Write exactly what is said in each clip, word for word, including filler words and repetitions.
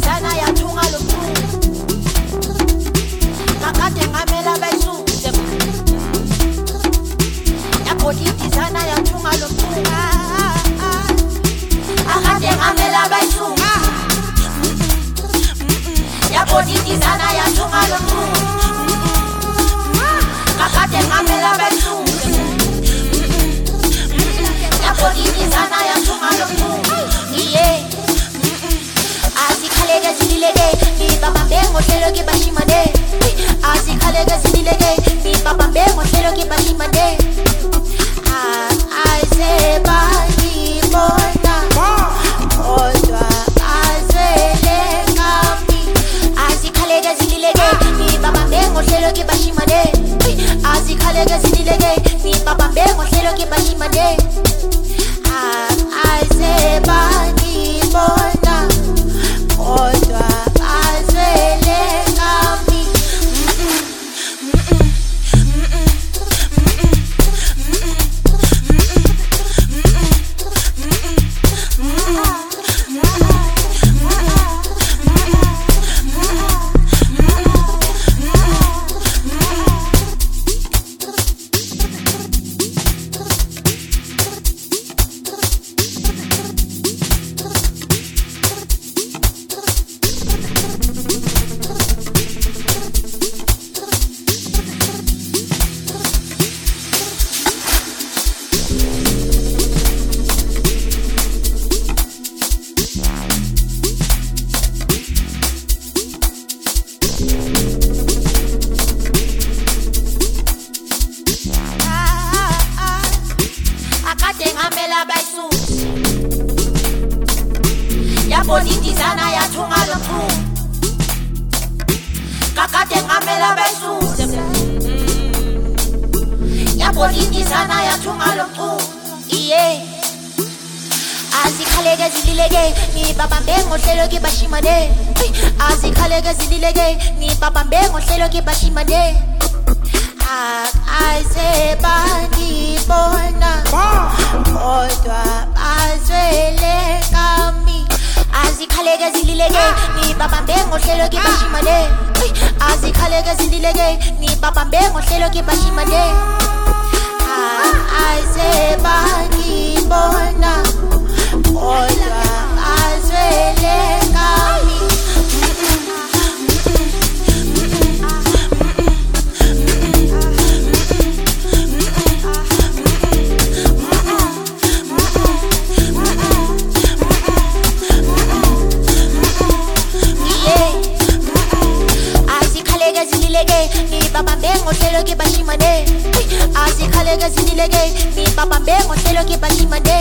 yabhodisana yathunga lomkhulu ngakade ngamela bayisuze yabhodisana yathunga lomkhulu akade ngamela bayisuze yabhodisana yathunga lomkhulu ngakade ngamela bayisuze yabhodisana yathunga lomkhulu yeah. Azikhaleke zilileke ngibabambe ngohlelo ke bashimane azikhaleke zilileke ngibabambe ngohlelo ke bashimane ayiseba ngibona kodwa azele ngami azikhaleke zilileke ngibabambe ngohlelo ke bashimane azikhaleke zilileke ngibabambe ngohlelo ke bashimane ayiseba ngibona kodwa azele ngami yabhodisana yathunga lomkhulu kakade ngamela bayisuze yabhodisana yathunga lomkhulu yeah. Azikhaleke zilileke ngibabambe ngohlelo ke bashimane azikhaleke zilileke ngibabambe ngohlelo ke bashimane ayiseba ngibona kodwa azele ngami azikhaleke zilileke ngibabambe ngohlelo ke bashimane azikhaleke zilileke ngibabambe ngohlelo ke bashimane ayiseba ngibona kodwa azele ngami ngibabambe ngohlelo ke bashimane azikhaleke zilileke ngibabambe ngohlelo ke bashimane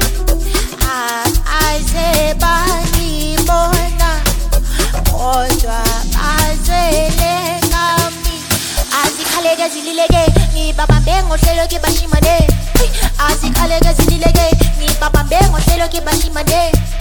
ayiseba ngibona kodwa azele ngami azikhaleke zilileke ngibabambe ngohlelo ke bashimane azikhaleke zilileke ngibabambe ngohlelo ke bashimane